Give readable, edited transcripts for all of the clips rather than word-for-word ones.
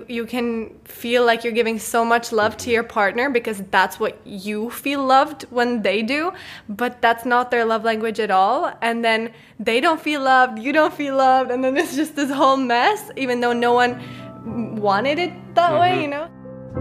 you can feel like you're giving so much love to your partner because that's what you feel loved when they do, but that's not their love language at all. And then they don't feel loved, you don't feel loved, and then it's just this whole mess, even though no one wanted it that way, you know?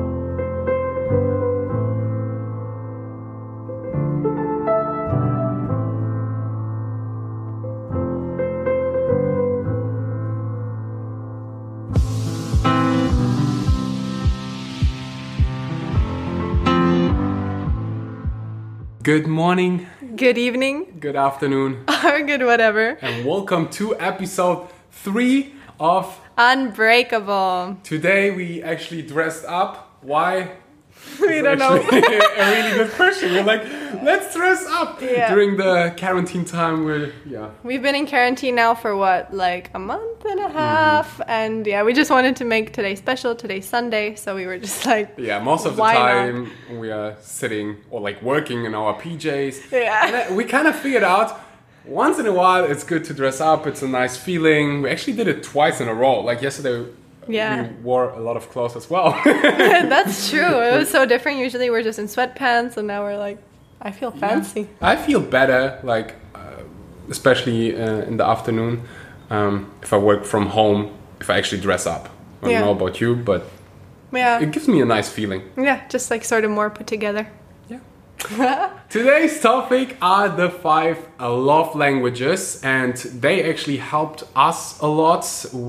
Good morning. Good evening. Good afternoon. Or good whatever. And welcome to episode 3 of Unbreakable. Today we actually dressed up. Why? We don't know. A really good question. We're like, let's dress up. Yeah. During the quarantine time, We've been in quarantine now for like a month and a half. And we just wanted to make today special. Today's Sunday. So we were just like, most of the why time not? we are sitting or like working in our PJs. Yeah. And we kind of figured out once in a while it's good to dress up. It's a nice feeling. We actually did it twice in a row. Like yesterday, we wore a lot of clothes as well. That's true. It was so different. Usually we're just in sweatpants, and now we're like, I feel fancy. Yeah. I feel better, like especially in the afternoon, if I work from home, if I actually dress up. I don't know about you, but it gives me a nice feeling. Yeah, just like sort of more put together. Yeah. Today's topic are the 5 love languages, and they actually helped us a lot.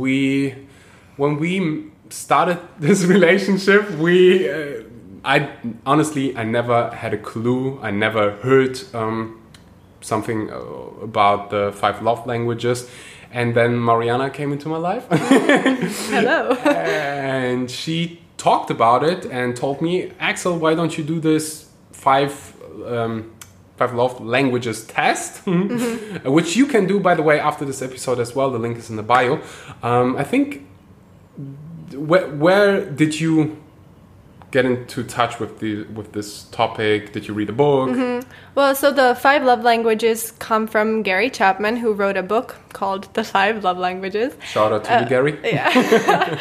When we started this relationship, I never had a clue. I never heard something about the 5 love languages. And then Mariana came into my life. Hello. And she talked about it and told me, Axel, why don't you do this 5 love languages test? Which you can do, by the way, after this episode as well. The link is in the bio. I think... Where did you get into touch with this topic? Did you read a book? Well, so the 5 love languages come from Gary Chapman, who wrote a book called The 5 Love Languages. Shout out to you, Gary. Yeah.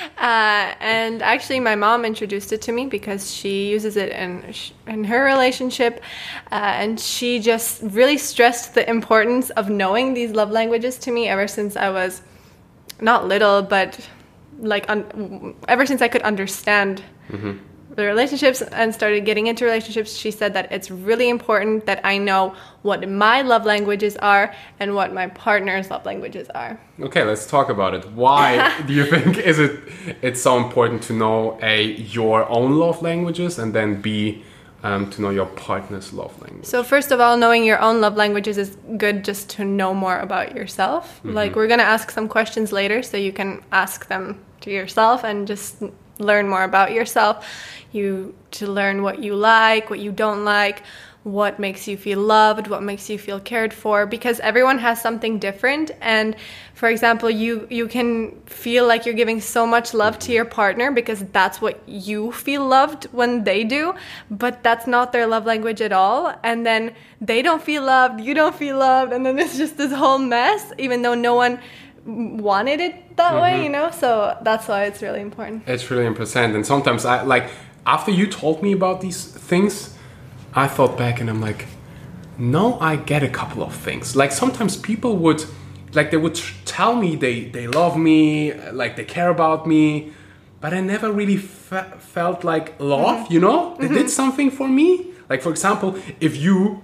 And actually, my mom introduced it to me because she uses it in her relationship, and she just really stressed the importance of knowing these love languages to me ever since I was not little, but like ever since I could understand the relationships and started getting into relationships. She said that it's really important that I know what my love languages are and what my partner's love languages are. Okay, let's talk about it. Why do you think it's so important to know your own love languages and then B, to know your partner's love language? So first of all, knowing your own love languages is good just to know more about yourself. Like we're going to ask some questions later so you can ask them to yourself and just learn more about yourself. To learn what you like, what you don't like, what makes you feel loved, what makes you feel cared for, because everyone has something different. And for example, you can feel like you're giving so much love to your partner because that's what you feel loved when they do, but that's not their love language at all. And then they don't feel loved, you don't feel loved, and then it's just this whole mess, even though no one wanted it that way, you know? So that's why it's really important. It's really important. And sometimes after you told me about these things, I thought back and I'm like, no, I get a couple of things. Like sometimes people would tell me they love me, like they care about me, but I never really felt like love, you know? They did something for me. Like for example, if you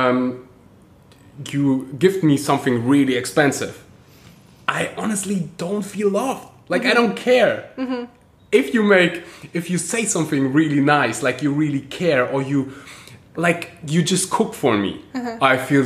gift me something really expensive, I honestly don't feel loved. Like I don't care. If you say something really nice, like you really care, or you just cook for me, I feel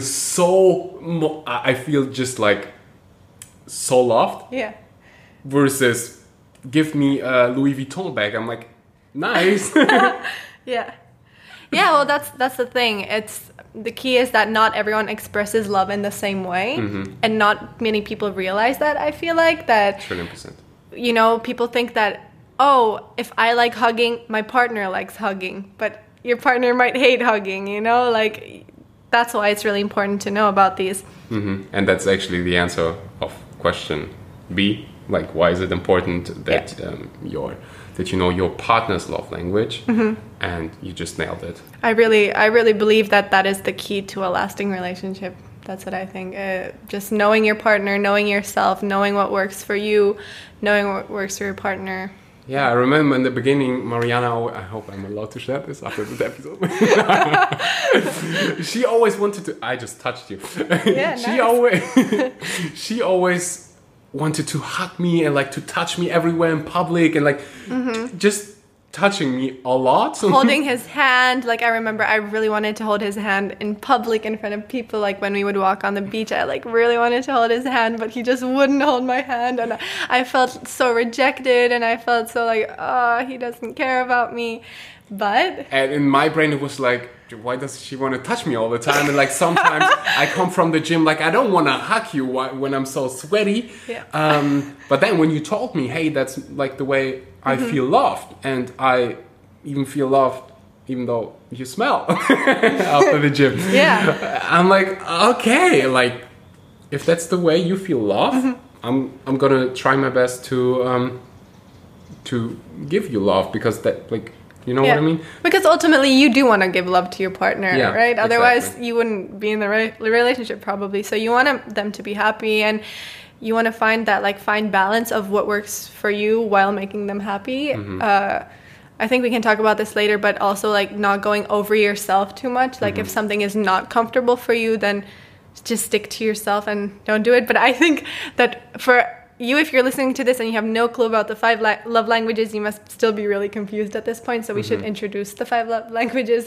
just like so loved. Yeah. Versus give me a Louis Vuitton bag, I'm like, nice. Yeah. Yeah, well, that's the thing. It's the key is that not everyone expresses love in the same way, and not many people realize that. I feel like that. 100%. You know, people think that, oh, if I like hugging, my partner likes hugging, but your partner might hate hugging. You know, like that's why it's really important to know about these. And that's actually the answer of question B. like why is it important that that you know your partner's love language, and you just nailed it. I really believe that is the key to a lasting relationship. That's what I think. Just knowing your partner, knowing yourself, knowing what works for you, knowing what works for your partner. Yeah, I remember in the beginning, Mariana, I hope I'm allowed to share this after this episode. She always wanted to, I just touched you. Yeah, She always wanted to hug me and like to touch me everywhere in public and like just touching me a lot. Holding his hand. Like I remember I really wanted to hold his hand in public in front of people. Like when we would walk on the beach, I like really wanted to hold his hand, but he just wouldn't hold my hand. And I felt so rejected and I felt so like, oh, he doesn't care about me. But... And in my brain it was like, why does she want to touch me all the time? And like sometimes I come from the gym like I don't want to hug you when I'm so sweaty. Yeah. But then when you told me, hey, that's like the way I feel loved, and I even feel loved even though you smell after the gym. Yeah. I'm like, okay, like if that's the way you feel love, I'm gonna try my best to give you love, because that like. You know what I mean? Because ultimately you do want to give love to your partner, right? Otherwise exactly. you wouldn't be in the right relationship probably. So you want them to be happy, and you want to find that like fine balance of what works for you while making them happy. I think we can talk about this later, but also like not going over yourself too much. Like if something is not comfortable for you, then just stick to yourself and don't do it. But I think that for you, if you're listening to this and you have no clue about the 5 love languages, you must still be really confused at this point. So we should introduce the 5 love languages.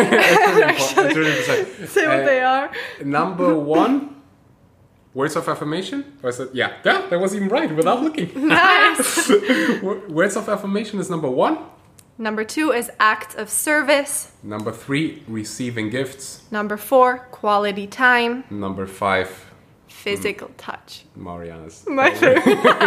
Actually, say what they are. Number 1, words of affirmation. Or is it? Yeah, that was even right without looking. Nice. Words of affirmation is number 1. Number 2 is acts of service. Number 3, receiving gifts. Number 4, quality time. Number 5, physical touch. Mariana's my favorite.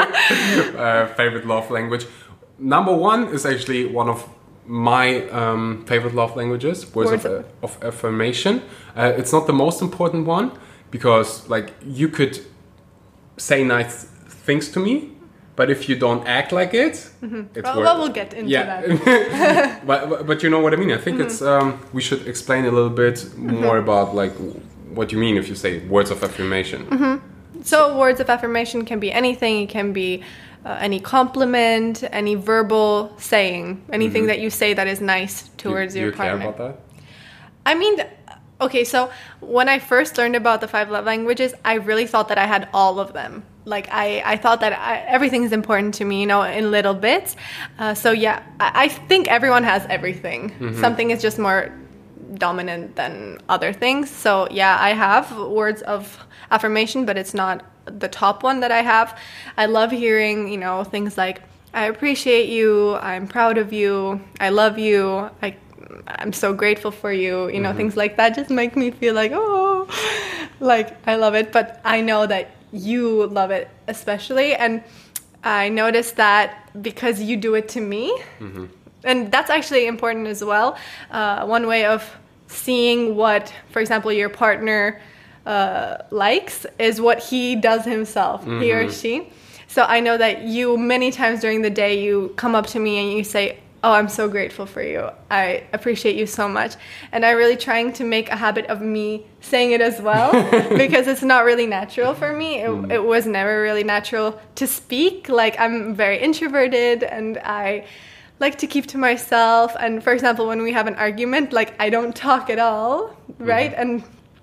Favorite love language. Number 1 is actually one of my favorite love languages, words of affirmation. It's not the most important one, because like you could say nice things to me, but if you don't act like it, it's well, we'll get into that. but you know what I mean. I think it's we should explain a little bit more about like what you mean if you say words of affirmation. So words of affirmation can be anything. It can be any compliment, any verbal saying, anything that you say that is nice towards your partner. Do you care about that? I mean, okay, so when I first learned about the 5 love languages, I really thought that I had all of them. Like, I thought that everything is important to me, you know, in little bits. So, yeah, I think everyone has everything. Something is just more dominant than other things. So, yeah, I have words of affirmation, but it's not the top one that I have. I love hearing, you know, things like, I appreciate you, I'm proud of you, I love you, I'm so grateful for you, you know, things like that just make me feel like, oh, like I love it. But I know that you love it especially, and I noticed that because you do it to me, and that's actually important as well. One way of seeing what, for example, your partner likes is what he does himself, he or she. So I know that you, many times during the day, you come up to me and you say, oh, I'm so grateful for you. I appreciate you so much. And I'm really trying to make a habit of me saying it as well, because it's not really natural for me. It was never really natural to speak. Like, I'm very introverted and I like to keep to myself. And for example, when we have an argument, like, I don't talk at all, right? And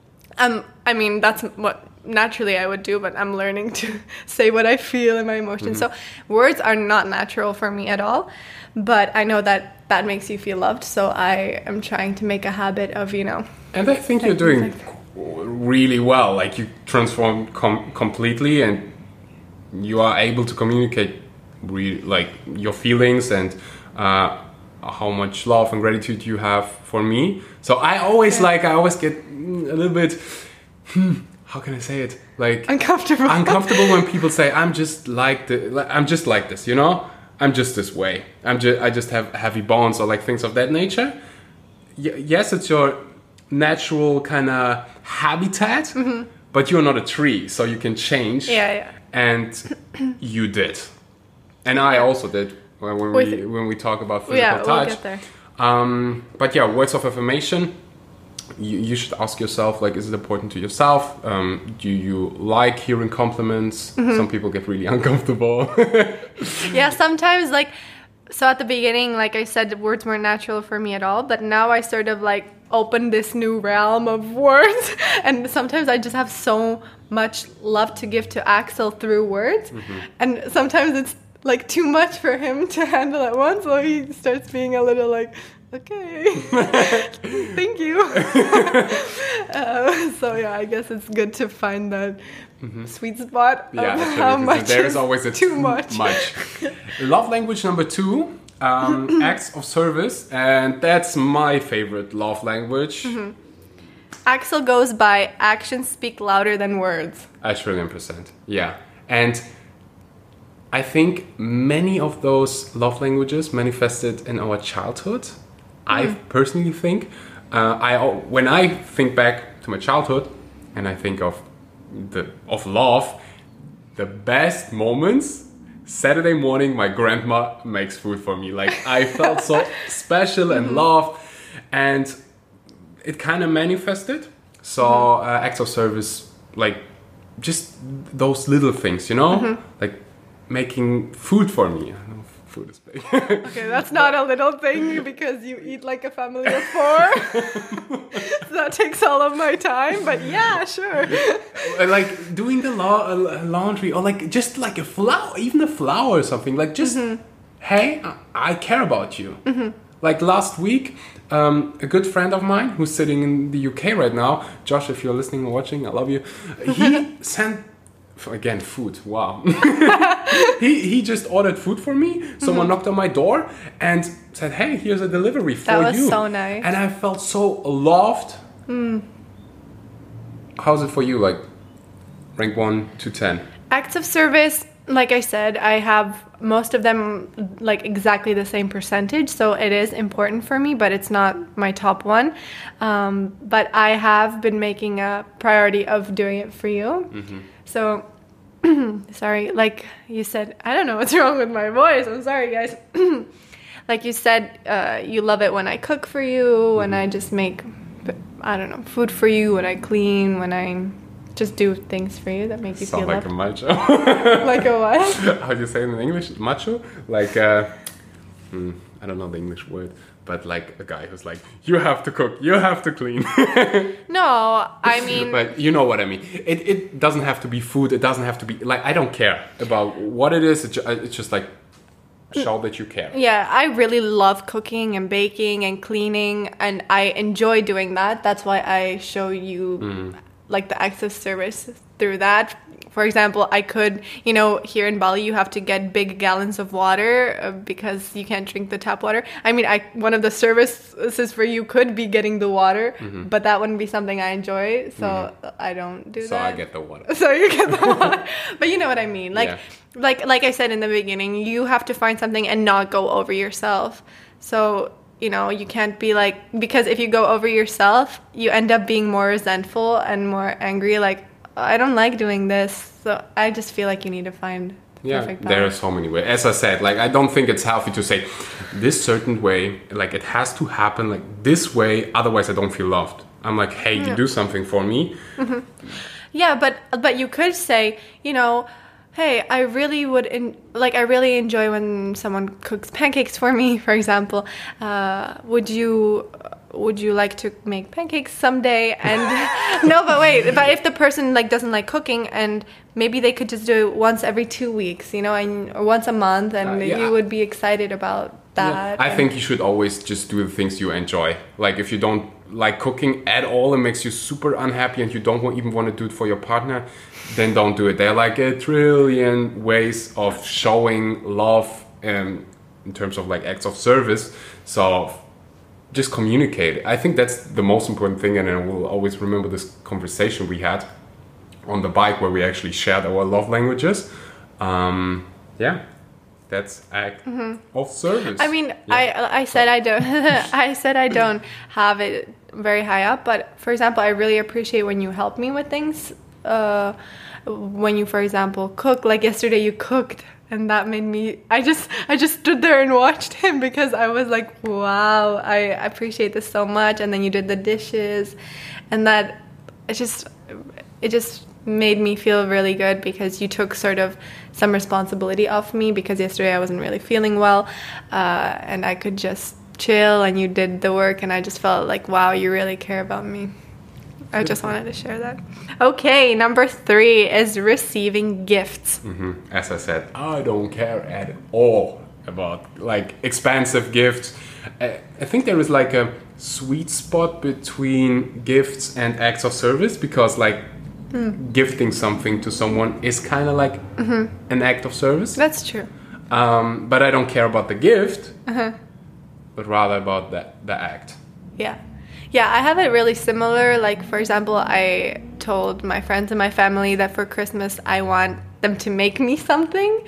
I mean, that's what naturally I would do, but I'm learning to say what I feel and my emotions. So words are not natural for me at all, but I know that that makes you feel loved. So I am trying to make a habit of, you know. And I think you're doing really well. Like, you transform completely, and you are able to communicate like your feelings and how much love and gratitude you have for me. So I always I always get a little bit how can I say it? Like, uncomfortable when people say, I'm just like this, you know? I'm just this way. I just have heavy bones, or like things of that nature. Yes, it's your natural kind of habitat, but you're not a tree, so you can change. Yeah. And you did, and I also did when we talk about physical touch. We'll get there. But yeah, words of affirmation. You should ask yourself, like, is it important to yourself? Do you like hearing compliments? Some people get really uncomfortable. Yeah, sometimes, like, so at the beginning, like I said, words weren't natural for me at all, but now I sort of like opened this new realm of words, and sometimes I just have so much love to give to Axel through words, and sometimes it's like too much for him to handle at once, so he starts being a little like, okay, thank you. So yeah, I guess it's good to find that sweet spot of how much there's always a too much. Love language number 2, acts of service, and that's my favorite love language. Axel goes by actions speak louder than words. A trillion %. Yeah. And I think many of those love languages manifested in our childhood. I personally think, when I think back to my childhood and I think of love, the best moments, Saturday morning, my grandma makes food for me. Like, I felt so special and loved, and it kind of manifested. So acts of service, like just those little things, you know, like making food for me. I know food is big. Okay, that's not a little thing because you eat like a family of 4. So that takes all of my time, but yeah, sure. Like doing the laundry, or like just like a flower, even a flower or something. Like just, hey, I care about you. Like last week, a good friend of mine who's sitting in the UK right now, Josh, if you're listening or watching, I love you. He sent, again, food. Wow. he just ordered food for me. Someone knocked on my door and said, hey, here's a delivery for you. That was so nice. And I felt so loved. How's it for you? Like, rank 1 to 10? Acts of service, like I said, I have most of them like exactly the same percentage, so it is important for me, but it's not my top one. But I have been making a priority of doing it for you. So, sorry, like you said, I don't know what's wrong with my voice. I'm sorry, guys. Like you said, you love it when I cook for you, when I just make, I don't know, food for you, when I clean, when I just do things for you that make you feel like loved. a macho. Like a what? How do you say it in English? Macho? Like, I don't know the English word, but like a guy who's like, you have to cook, you have to clean. No, I mean... But you know what I mean. It doesn't have to be food. It doesn't have to be... Like, I don't care about what it is. It's just like, show that you care. Yeah, I really love cooking and baking and cleaning, and I enjoy doing that. That's why I show you... like the acts of service through that. For example, I could, here in Bali, you have to get big gallons of water because you can't drink the tap water. I mean, one of the services for you could be getting the water, but that wouldn't be something I enjoy, so I don't do that. So I get the water. So you get the water. But you know what I mean. Like I said in the beginning, you have to find something and not go over yourself. So... you can't be like, because if you go over yourself, you end up being more resentful and more angry. Like, I don't like doing this. So I just feel like you need to find the perfect balance. There are so many ways. As I said, like, I don't think it's healthy to say this certain way, like it has to happen like this way. Otherwise I don't feel loved. I'm like, hey, you do something for me. Yeah, but you could say, hey, I really I really enjoy when someone cooks pancakes for me, for example. Would you like to make pancakes someday? And no, but wait, but if the person doesn't like cooking, and maybe they could just do it once every 2 weeks, or once a month, and you would be excited about that. Yeah. I think you should always just do the things you enjoy. Like if you don't like cooking at all, it makes you super unhappy and you don't even want to do it for your partner, then don't do it. There are like a trillion ways of showing love in terms of like acts of service. So just communicate. I think that's the most important thing, and I will always remember this conversation we had on the bike where we actually shared our love languages. That's act of service. I mean, I said I don't. I said I don't have it very high up, but for example, I really appreciate when you help me with things. when you, for example, cook. Like yesterday you cooked, and that made me, I just stood there and watched him because I was like, wow, I appreciate this so much. And then you did the dishes, and that it just made me feel really good because you took sort of some responsibility off me, because yesterday I wasn't really feeling well, and I could just chill, and you did the work, and I just felt like, wow, you really care about me. I just wanted to share that. Okay, number 3 is receiving gifts. As I said, I don't care at all about like expensive gifts. I think there is like a sweet spot between gifts and acts of service, because like gifting something to someone is kind of like an act of service. That's true. But I don't care about the gift, but rather about the act. Yeah, I have it really similar. Like, for example, I told my friends and my family that for Christmas I want them to make me something.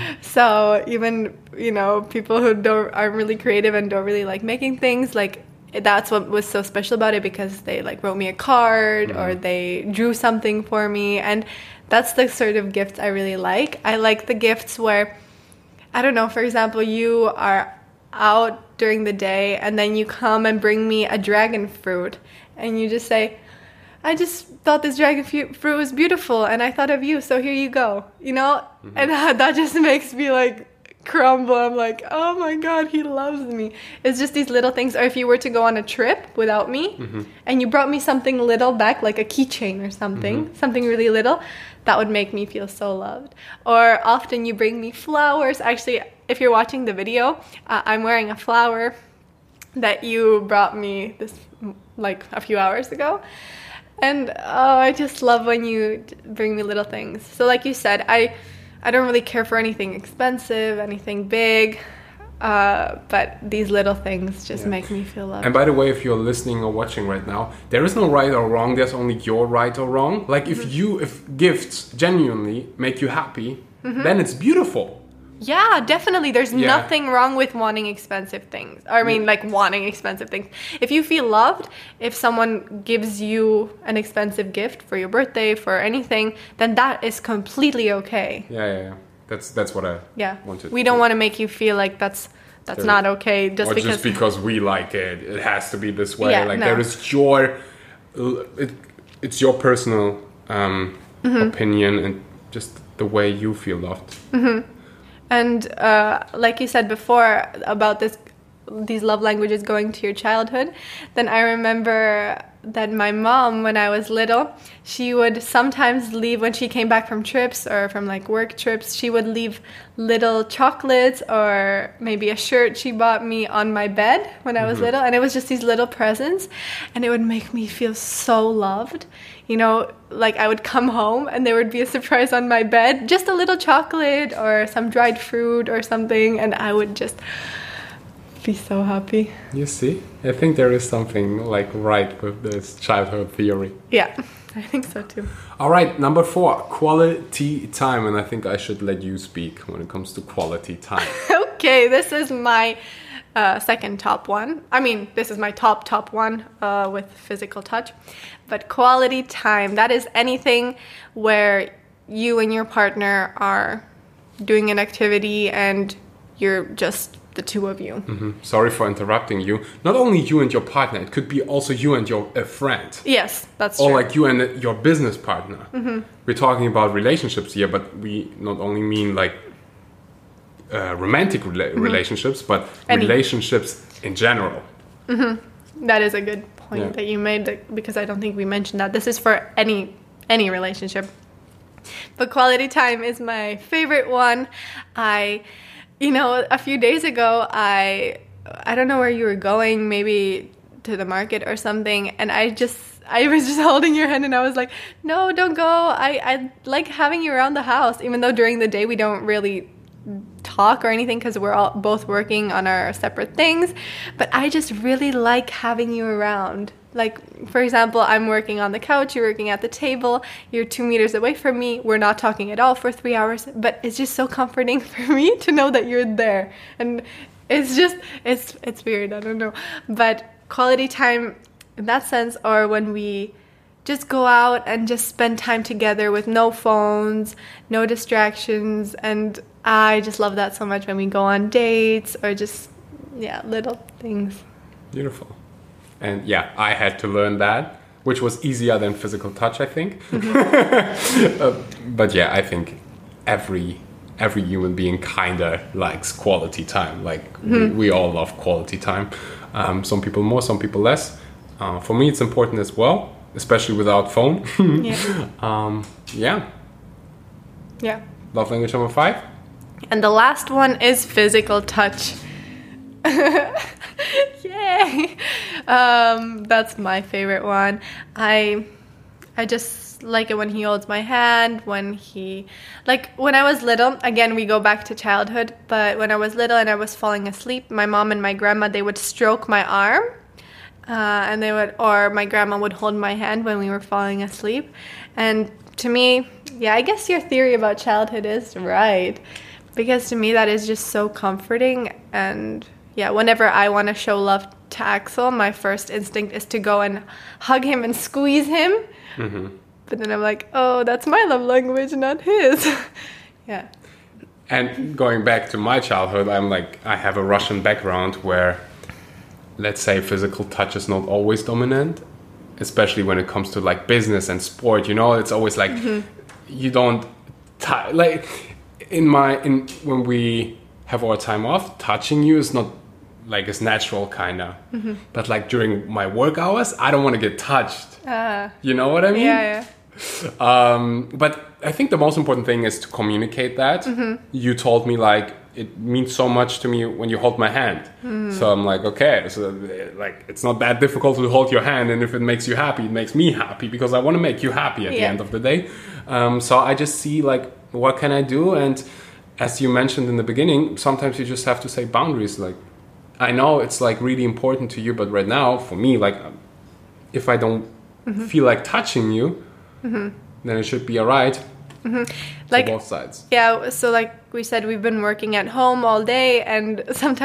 So even, people who aren't really creative and don't really like making things, like, that's what was so special about it, because they like wrote me a card or they drew something for me. And that's the sort of gifts I really like. I like the gifts where, I don't know, for example, you are out during the day and then you come and bring me a dragon fruit, and you just say, I just thought this dragon fruit was beautiful and I thought of you, so here you go, and that just makes me like crumble. I'm like, oh my god, he loves me. It's just these little things. Or if you were to go on a trip without me and you brought me something little back, like a keychain or something really little, that would make me feel so loved. Or often you bring me flowers. Actually, if you're watching the video, I'm wearing a flower that you brought me this like a few hours ago. And I just love when you bring me little things. So like you said, I don't really care for anything expensive, anything big, but these little things just make me feel loved. And by the way, if you're listening or watching right now, there is no right or wrong. There's only your right or wrong. Like if gifts genuinely make you happy, then it's beautiful. Yeah, definitely. There's nothing wrong with wanting expensive things. I mean, like wanting expensive things. If you feel loved, if someone gives you an expensive gift for your birthday, for anything, then that is completely okay. Yeah. That's what I wanted. We don't want to make you feel like that's not okay just because we like it. It has to be this way. Yeah, there is it's your personal opinion and just the way you feel loved. And like you said before about these love languages going to your childhood, then I remember that my mom, when I was little, she would sometimes leave, when she came back from trips or from like work trips, she would leave little chocolates or maybe a shirt she bought me on my bed when I was little. And it was just these little presents, and it would make me feel so loved. Like I would come home and there would be a surprise on my bed, just a little chocolate or some dried fruit or something, and I would just be so happy. You see, I think there is something like right with this childhood theory. Yeah, I think so too. All right, number 4, quality time. And I think I should let you speak when it comes to quality time. Okay, this is my second top one. I mean, this is my top one with physical touch. But quality time, that is anything where you and your partner are doing an activity and you're just the two of you. Sorry for interrupting you. Not only you and your partner, it could be also you and your friend. Yes, that's true. Or like you and your business partner. We're talking about relationships here, but we not only mean like romantic relationships, but relationships in general. That is a good point that you made, because I don't think we mentioned that. This is for any relationship. But quality time is my favorite one. A few days ago, I don't know where you were going, maybe to the market or something, and I was just holding your hand and I was like, no, don't go. I like having you around the house, even though during the day we don't really talk or anything because we're both working on our separate things, but I just really like having you around. Like, for example, I'm working on the couch, you're working at the table, you're 2 meters away from me, we're not talking at all for 3 hours, but it's just so comforting for me to know that you're there. And it's just, it's weird, I don't know. But quality time in that sense, or when we just go out and just spend time together with no phones, no distractions. And I just love that so much when we go on dates or just, little things. Beautiful. And yeah, I had to learn that, which was easier than physical touch, I think. But yeah, I think every human being kind of likes quality time. Like we all love quality time. Some people more, some people less. For me, it's important as well, especially without phone. Yeah. Love language number 5. And the last one is physical touch. Yay! That's my favorite one. I just like it when he holds my hand, when I was little, again, we go back to childhood, but when I was little and I was falling asleep, my mom and my grandma, they would stroke my arm, or my grandma would hold my hand when we were falling asleep. And to me, I guess your theory about childhood is right, because to me that is just so comforting. And whenever I want to show love to Axel, my first instinct is to go and hug him and squeeze him. But then I'm like, oh, that's my love language, not his. Yeah. And going back to my childhood, I have a Russian background where, let's say, physical touch is not always dominant, especially when it comes to like business and sport. It's always like you don't like when we have our time off, touching you is not like it's natural kind of. But like during my work hours, I don't want to get touched. You know what I mean? Yeah. But I think the most important thing is to communicate that. You told me like it means so much to me when you hold my hand. So I'm like, okay, so like it's not that difficult to hold your hand, and if it makes you happy, it makes me happy because I want to make you happy at the end of the day. So I just see like, what can I do? And as you mentioned in the beginning, sometimes you just have to say boundaries. Like, I know it's like really important to you, but right now for me, like if I don't feel like touching you, then it should be alright. Like both sides. Yeah, so like we said, we've been working at home all day, and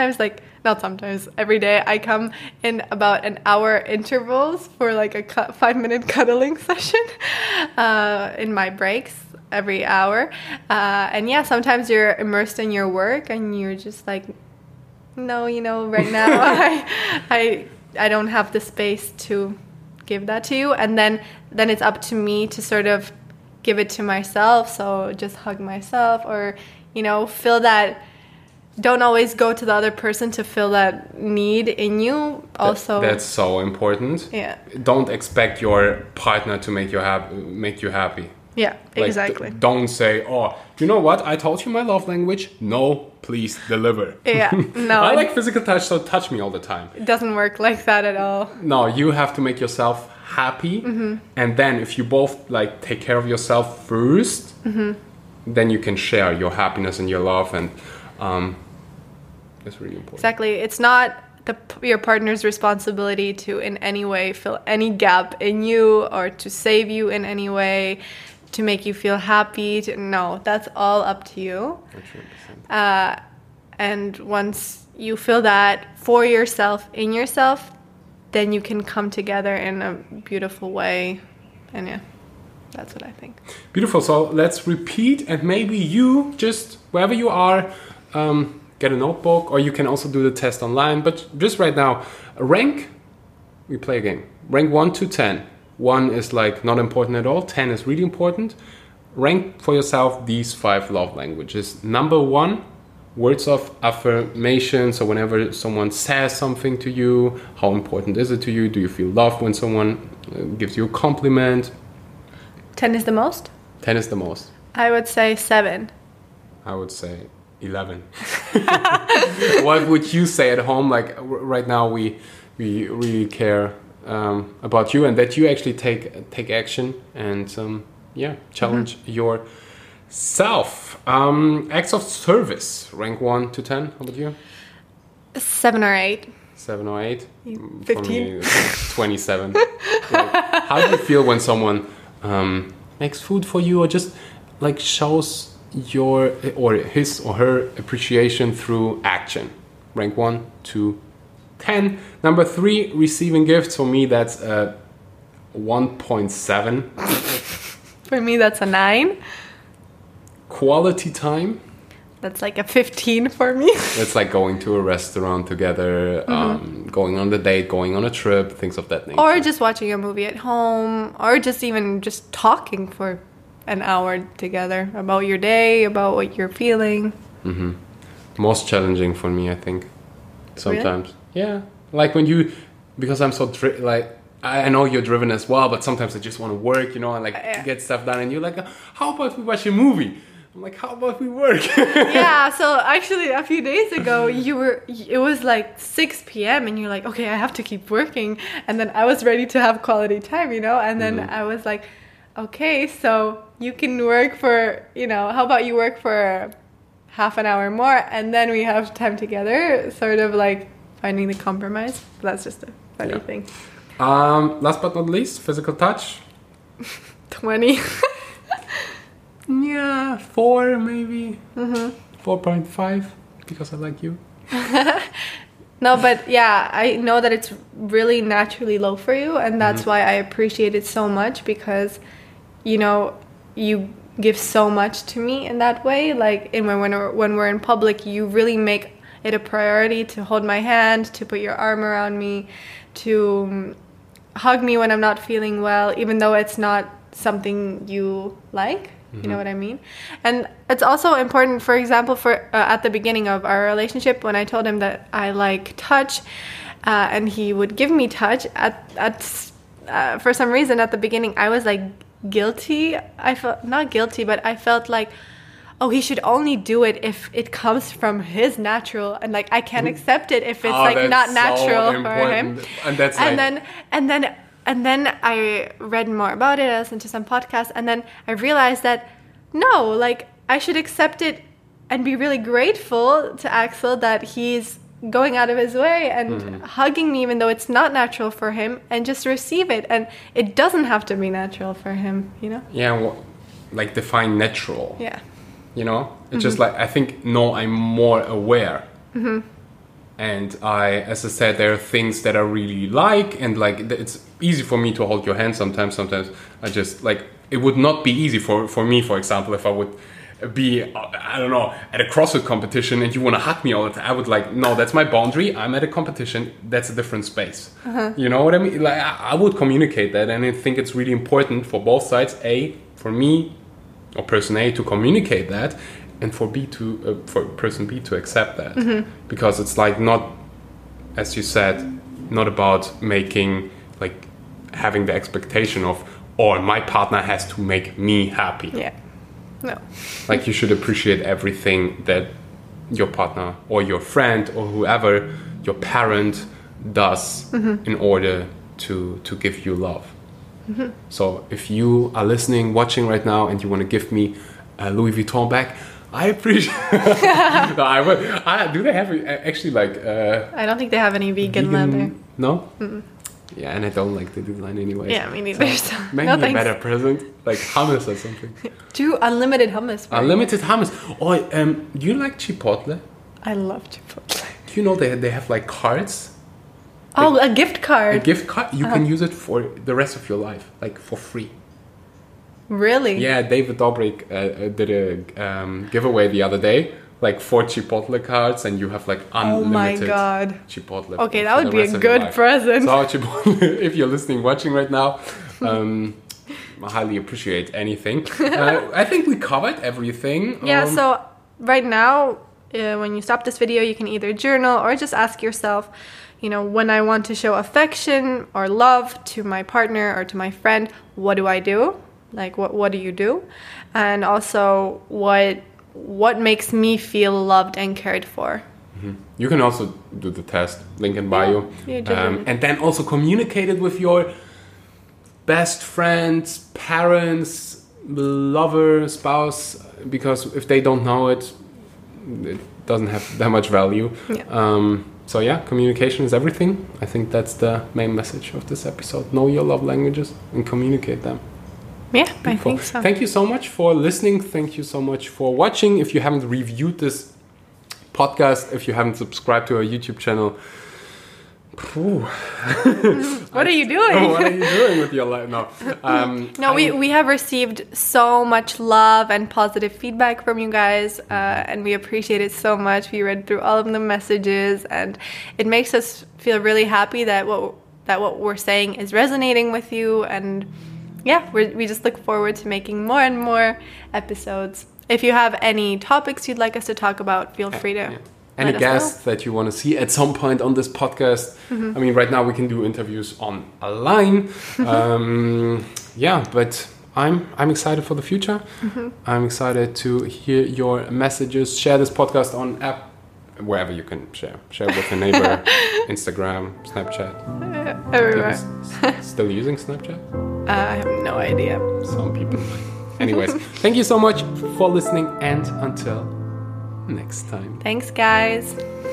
every day I come in about an hour intervals for like a 5-minute cuddling session in my breaks every hour. And sometimes you're immersed in your work and you're just like, no, right now I don't have the space to give that to you. And then it's up to me to sort of give it to myself. So just hug myself, or feel that. Don't always go to the other person to fill that need in you. Also, that's so important. Yeah. Don't expect your partner to make you happy. Yeah, like, exactly. Don't say, oh, you know what? I told you my love language. No, please deliver. Yeah, no. I like physical touch, so touch me all the time. It doesn't work like that at all. No, you have to make yourself happy, and then if you both like take care of yourself first, then you can share your happiness and your love, and it's really important. Exactly. It's not your partner's responsibility to in any way fill any gap in you, or to save you in any way, to make you feel happy. No, that's all up to you. 100%. And once you feel that for yourself, in yourself, then you can come together in a beautiful way. And that's what I think. Beautiful. So let's repeat, and maybe you just, wherever you are, get a notebook, or you can also do the test online. But just right now, we play a game. Rank 1 to 10. 1 is like not important at all. 10 is really important. Rank for yourself these 5 love languages. Number 1, words of affirmation. So whenever someone says something to you, how important is it to you? Do you feel loved when someone gives you a compliment? 10 is the most? 10 is the most. I would say 7. I would say 11. What would you say at home? Like right now, we really care about you, and that you actually take action and challenge yourself. Acts of service. Rank 1 to 10. How about you? 7 or 8. 7 or 8. 15. For me, it's 27. Like, how do you feel when someone makes food for you, or just like shows his or her appreciation through action? Rank 1 to 10. Number 3, receiving gifts. For me, that's 1.7. For me, that's a 9. Quality time. That's like a 15 for me. It's like going to a restaurant together, going on the date, going on a trip, things of that nature. Or just watching a movie at home, or just even just talking for an hour together about your day, about what you're feeling. Most challenging for me, I think. Sometimes. Really? Yeah. Like when you, because I'm so, I know you're driven as well, but sometimes I just want to work, you know, and get stuff done. And you're like, how about we watch a movie? I'm like, how about we work? Yeah, so actually a few days ago, it was like 6 p.m. and you're like, okay, I have to keep working. And then I was ready to have quality time, you know? And then I was like, okay, so you can work for, you know, how about you work for half an hour more and then we have time together, sort of like finding the compromise. That's just a funny thing. Last but not least, physical touch. 20. Yeah, 4 maybe. 4.5 because I like you. No, but yeah, I know that it's really naturally low for you, and that's why I appreciate it so much, because, you know, you give so much to me in that way. Like when we're in public, you really make it a priority to hold my hand, to put your arm around me, to hug me when I'm not feeling well, even though it's not something you like. You know what I mean? And it's also important, for example, for at the beginning of our relationship, when I told him that I like touch, and he would give me touch, for some reason at the beginning I was like guilty. I felt not guilty, but I felt like, oh, he should only do it if it comes from his natural, and like I can't accept it if it's like not natural so for him. And that's And then I read more about it, I listened to some podcasts, and then I realized that, no, like, I should accept it and be really grateful to Axel that he's going out of his way and hugging me, even though it's not natural for him, and just receive it. And it doesn't have to be natural for him, you know? Yeah, well, like, define natural. Yeah. You know? It's just like, I think, no, I'm more aware. And as I said, there are things that I really like, and like it's easy for me to hold your hand sometimes. Sometimes I just like, it would not be easy for me, for example, if I would be, I don't know, at a CrossFit competition and you want to hug me all the time. I would like, no, that's my boundary. I'm at a competition. That's a different space. You know what I mean? Like I would communicate that, and I think it's really important for both sides. For me or person A to communicate that, and for person B to accept that, because it's like not, as you said, not about making, like, having the expectation of, or my partner has to make me happy. Yeah. No. Like, you should appreciate everything that your partner or your friend or whoever, your parent, does in order to give you love. So if you are listening, watching right now, and you want to give me a Louis Vuitton bag, I appreciate. Do they have actually like? I don't think they have any vegan leather. No. Yeah, and I don't like the design anyway. Yeah, me neither. So maybe a better present, like hummus or something. Do unlimited hummus. Unlimited hummus. Oh, do you like Chipotle? I love Chipotle. Do you know they have like cards? Oh, a gift card. A gift card. You can use it for the rest of your life, like for free. Really? Yeah, David Dobrik did a giveaway the other day, like 4 Chipotle cards, and you have like unlimited Chipotle. Okay, that would be a good present. So Chipotle, if you're listening, watching right now, I highly appreciate anything. I think we covered everything. Yeah, so right now, when you stop this video, you can either journal or just ask yourself, you know, when I want to show affection or love to my partner or to my friend, what do I do? Like, what do you do? And also, what makes me feel loved and cared for? You can also do the test, link in bio. Yeah, and then also communicate it with your best friends, parents, lover, spouse, because if they don't know it, it doesn't have that much value. Yeah. So yeah, communication is everything. I think that's the main message of this episode. Know your love languages and communicate them. Yeah, I think so. Thank you so much for listening. Thank you so much for watching. If you haven't reviewed this podcast, if you haven't subscribed to our YouTube channel, What are you doing? What are you doing with your life? No. No, we have received so much love and positive feedback from you guys, and we appreciate it so much. We read through all of the messages, and it makes us feel really happy that what we're saying is resonating with you. And yeah, we just look forward to making more and more episodes. If you have any topics you'd like us to talk about, feel free to. Yeah. Any guests that you want to see at some point on this podcast? I mean, right now we can do interviews online. Yeah, but I'm excited for the future. I'm excited to hear your messages. Share this podcast on app, wherever you can share. Share with a neighbor, Instagram, Snapchat. Everywhere. Still using Snapchat? I have no idea. Some people. Anyways, thank you so much for listening, and until next time. Thanks, guys.